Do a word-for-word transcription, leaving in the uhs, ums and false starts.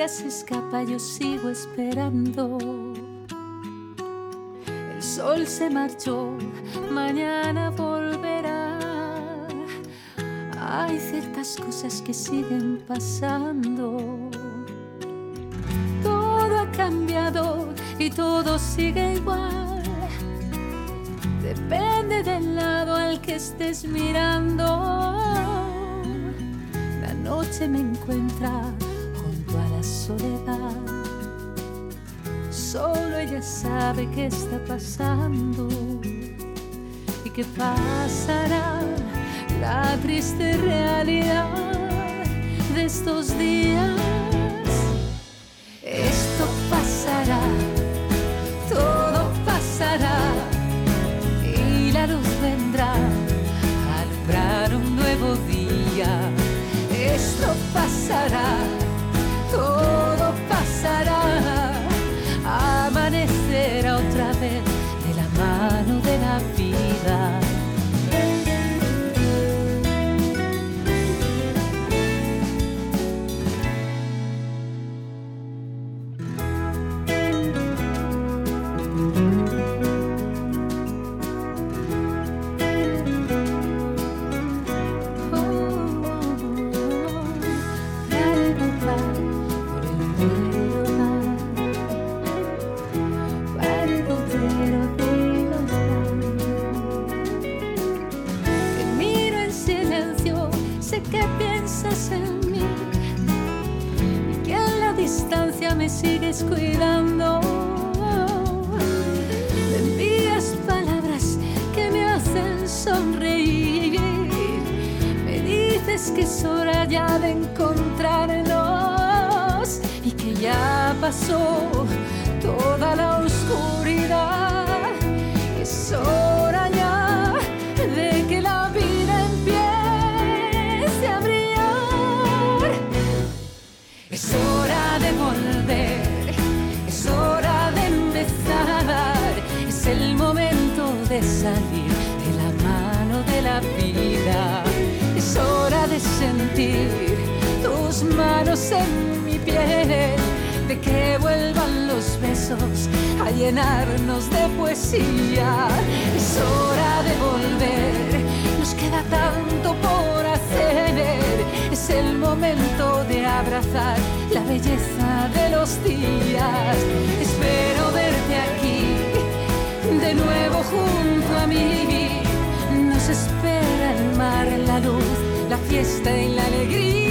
día se escapa, yo sigo esperando. El sol se marchó, mañana volverá. Hay ciertas cosas que siguen pasando. Todo ha cambiado y todo sigue igual. Depende del lado al que estés mirando. La noche me encuentra junto a la soledad. Solo ella sabe qué está pasando y qué pasará. La triste realidad de estos días. Esto pasará, todo pasará, y la luz vendrá a alumbrar un nuevo día. Esto pasará, todo pasará, amanecerá otra vez de la mano de la vida. Que piensas en mí y que en la distancia me sigues cuidando. Me envías palabras que me hacen sonreír. Me dices que es hora ya de encontrarnos y que ya pasó toda la oscuridad. Es hora ya de que la vida empiece a brillar. Es hora de volver, es hora de empezar. Es el momento de salir de la mano de la vida. Es hora de sentir tus manos en mi piel, de que vuelvan los besos a llenarnos de poesía. Es hora de volver, nos queda tanto por hacer. Es el momento de abrazar la belleza de los días. Espero verte aquí, de nuevo junto a mí. Nos espera el mar, la luz, la fiesta y la alegría.